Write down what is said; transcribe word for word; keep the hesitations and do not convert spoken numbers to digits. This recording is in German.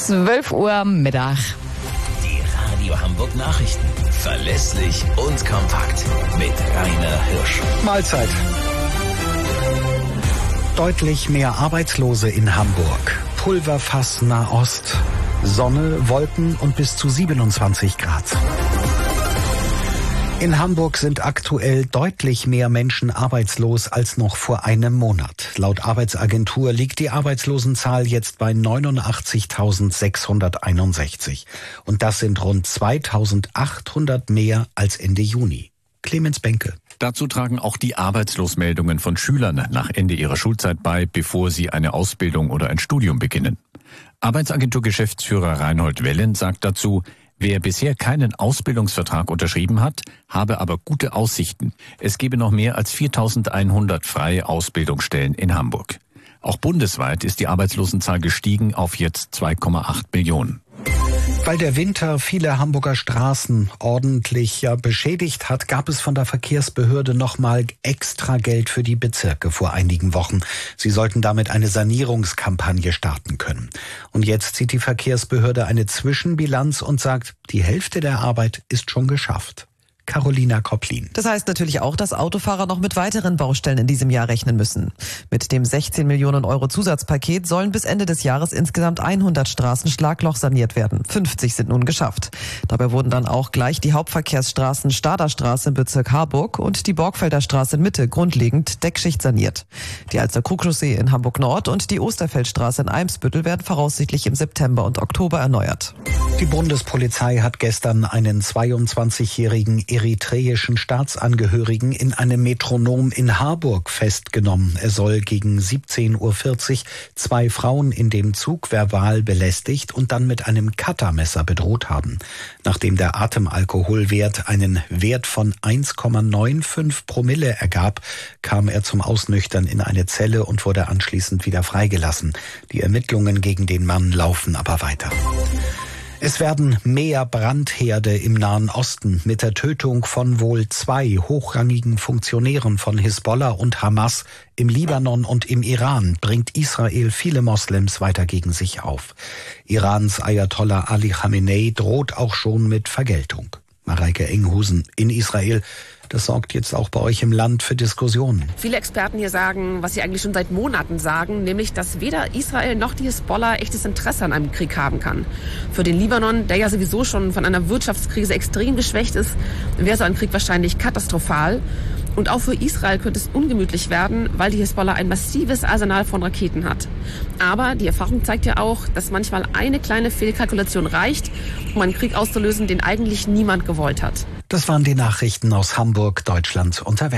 zwölf Uhr Mittag. Die Radio Hamburg Nachrichten. Verlässlich und kompakt. Mit Rainer Hirsch. Mahlzeit. Deutlich mehr Arbeitslose in Hamburg. Pulverfass Nahost. Sonne, Wolken und bis zu siebenundzwanzig Grad. In Hamburg sind aktuell deutlich mehr Menschen arbeitslos als noch vor einem Monat. Laut Arbeitsagentur liegt die Arbeitslosenzahl jetzt bei neunundachtzigtausendsechshunderteinundsechzig. Und das sind rund zweitausendachthundert mehr als Ende Juni. Clemens Benke. Dazu tragen auch die Arbeitslosmeldungen von Schülern nach Ende ihrer Schulzeit bei, bevor sie eine Ausbildung oder ein Studium beginnen. Arbeitsagentur-Geschäftsführer Reinhold Wellen sagt dazu, wer bisher keinen Ausbildungsvertrag unterschrieben hat, habe aber gute Aussichten. Es gebe noch mehr als viertausendeinhundert freie Ausbildungsstellen in Hamburg. Auch bundesweit ist die Arbeitslosenzahl gestiegen auf jetzt zwei Komma acht Millionen. Weil der Winter viele Hamburger Straßen ordentlich ja, beschädigt hat, gab es von der Verkehrsbehörde nochmal extra Geld für die Bezirke vor einigen Wochen. Sie sollten damit eine Sanierungskampagne starten können. Und jetzt zieht die Verkehrsbehörde eine Zwischenbilanz und sagt, die Hälfte der Arbeit ist schon geschafft. Carolina Kopplin. Das heißt natürlich auch, dass Autofahrer noch mit weiteren Baustellen in diesem Jahr rechnen müssen. Mit dem sechzehn Millionen Euro Zusatzpaket sollen bis Ende des Jahres insgesamt hundert Straßen schlagloch saniert werden. fünfzig sind nun geschafft. Dabei wurden dann auch gleich die Hauptverkehrsstraßen Staderstraße im Bezirk Harburg und die Borgfelder Straße in Mitte grundlegend Deckschicht saniert. Die Alster-Krug-Chaussee in Hamburg-Nord und die Osterfeldstraße in Eimsbüttel werden voraussichtlich im September und Oktober erneuert. Die Bundespolizei hat gestern einen zweiundzwanzigjährigen eritreischen Staatsangehörigen in einem Metronom in Harburg festgenommen. Er soll gegen siebzehn Uhr vierzig zwei Frauen in dem Zug verbal belästigt und dann mit einem Cuttermesser bedroht haben. Nachdem der Atemalkoholwert einen Wert von eins Komma fünfundneunzig Promille ergab, kam er zum Ausnüchtern in eine Zelle und wurde anschließend wieder freigelassen. Die Ermittlungen gegen den Mann laufen aber weiter. Es werden mehr Brandherde im Nahen Osten. Mit der Tötung von wohl zwei hochrangigen Funktionären von Hisbollah und Hamas im Libanon und im Iran bringt Israel viele Moslems weiter gegen sich auf. Irans Ayatollah Ali Khamenei droht auch schon mit Vergeltung. Mareike Enghusen in Israel. Das sorgt jetzt auch bei euch im Land für Diskussionen. Viele Experten hier sagen, was sie eigentlich schon seit Monaten sagen, nämlich, dass weder Israel noch die Hisbollah echtes Interesse an einem Krieg haben kann. Für den Libanon, der ja sowieso schon von einer Wirtschaftskrise extrem geschwächt ist, wäre so ein Krieg wahrscheinlich katastrophal. Und auch für Israel könnte es ungemütlich werden, weil die Hisbollah ein massives Arsenal von Raketen hat. Aber die Erfahrung zeigt ja auch, dass manchmal eine kleine Fehlkalkulation reicht, um einen Krieg auszulösen, den eigentlich niemand gewollt hat. Das waren die Nachrichten aus Hamburg, Deutschland und der Welt.